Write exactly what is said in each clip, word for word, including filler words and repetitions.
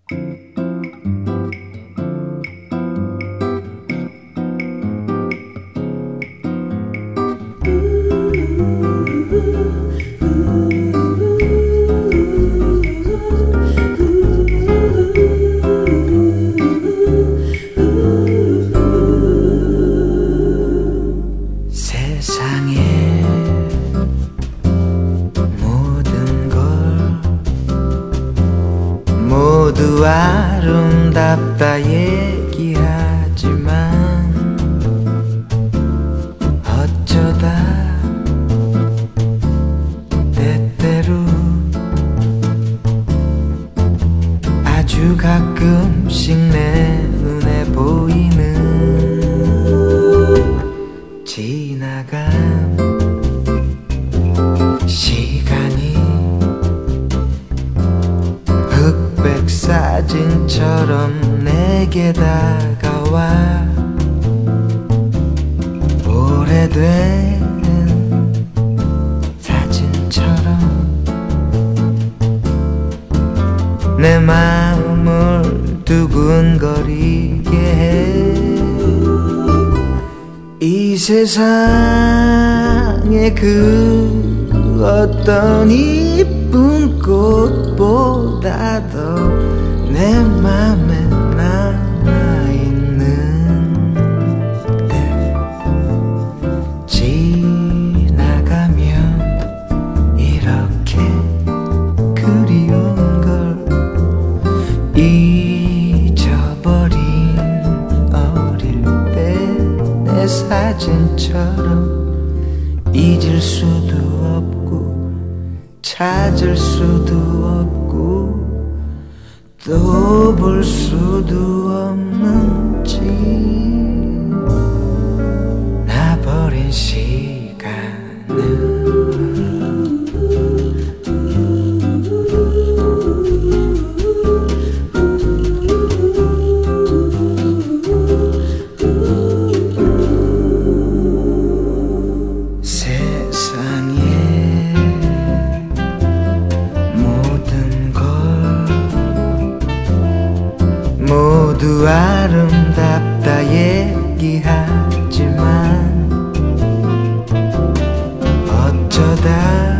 모두 아름답다 얘기하지만 어쩌다 때때로 아주 가끔씩 내 눈에 보이는 지나간 시간이 흑백 사진처럼 내게 다가와 오래된 사진처럼 내 마음을 두근거리게 해. 이 세상에 그 어떤 이쁜 꽃보다도 내 맘에 남아있는데 지나가면 이렇게 그리운 걸 잊어버린 어릴 때 내 사진처럼 잊을 수도 없고 찾을 수도 없고 또 볼 수도 없는지 나 버린 시간은 모두 아름답다 얘기하지만 어쩌다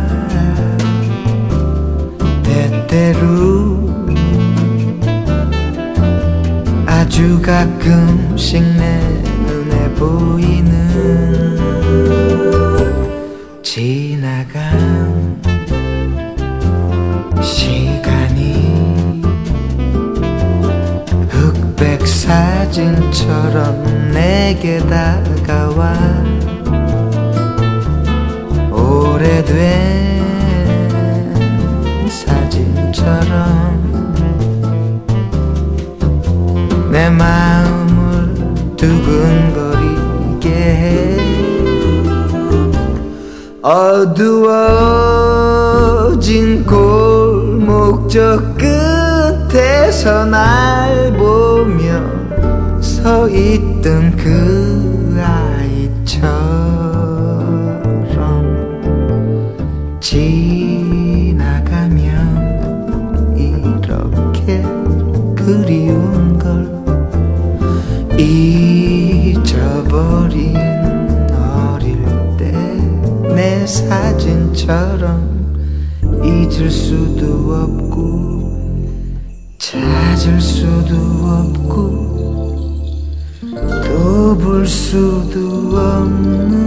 때때로 아주 가끔씩 내 눈에 보이는 지나간 시간이 흑백 사진처럼 내게 다가와 오래된 사진처럼 내 마음을 두근거리게 해. 어두워진 골목 저 끝에서 날 보며 서 있던 그 아이처럼 지나가면 이렇게 그리운 걸 잊어버린 어릴 때 내 사진처럼 잊을 수도 없고 찾을 수도 없고 또 볼 수도 없는